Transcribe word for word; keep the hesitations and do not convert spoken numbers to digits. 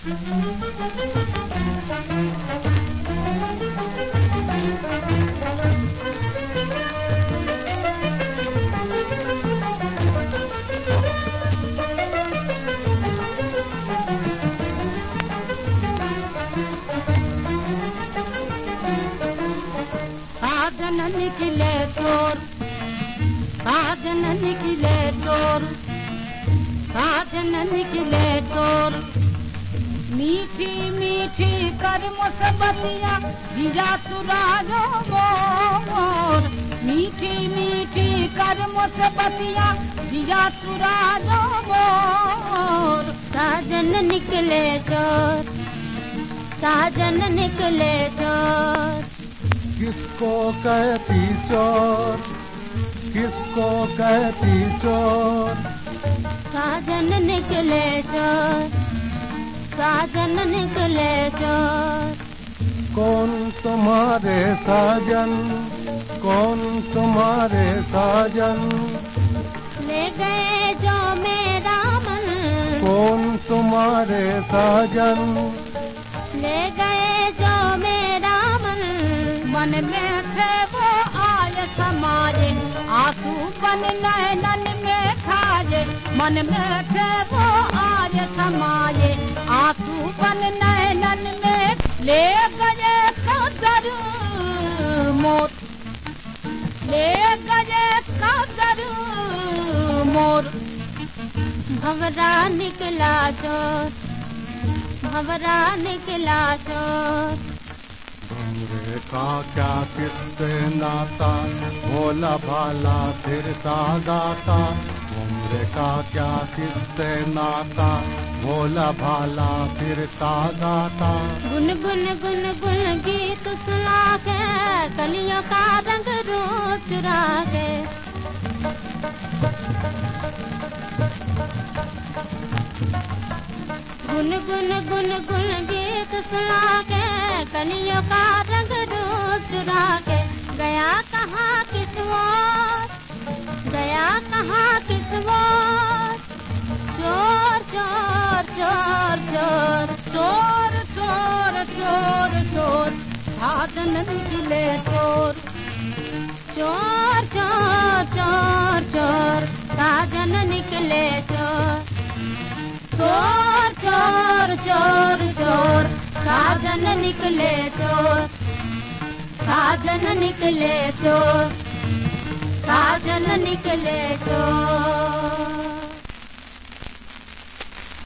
साजन निकले चोर, साजन निकले चोर, साजन निकले चोर। मीठी मीठी कर मुसबतिया जिया चुरायो मोर, मीठी मीठी कर मुसबतिया जिया चुरायो मोर। साजन निकले चोर, साजन निकले चोर। किसको कहती चोर, किसको कहती चोर। साजन निकले चोर, साजन निकले चोर। कौन तुम्हारे साजन, कौन तुम्हारे साजन। ले गए जो मेरा मन, कौन तुम्हारे साजन। ले गए जो मेरा मन। मन में थे वो आए समाये, आंसू बन नैनन में खाए। मन में थे वो आए समाये, आंसू बन नैनन में। ले गए कदर मोर, ले गए कदर मोर। भंवरा निकला चोर, भंवरा निकला चोर। भंवरे का क्या किससे नाता, भोला भाला फिर दाता। भंवरे का क्या किससे नाता, भोला भाला फिर दाता। गुन गुन गुन गुन गीत सुना के, कलियों का रंग रूप चुरा के। गुन गुन गुन गुन गीत सुना के, कलियों का रंग रूप चुरा के। गया कहाँ किस ओर, गया कहाँ किस ओर। चोर चोर चोर चोर, चोर चोर चोर चोर। साजन निकले चोर, चोर चोर चोर चोर। साजन निकले चोर, चोर चोर चोर चोर। साजन निकले चोर, साजन निकले चोर, साजन निकले चोर।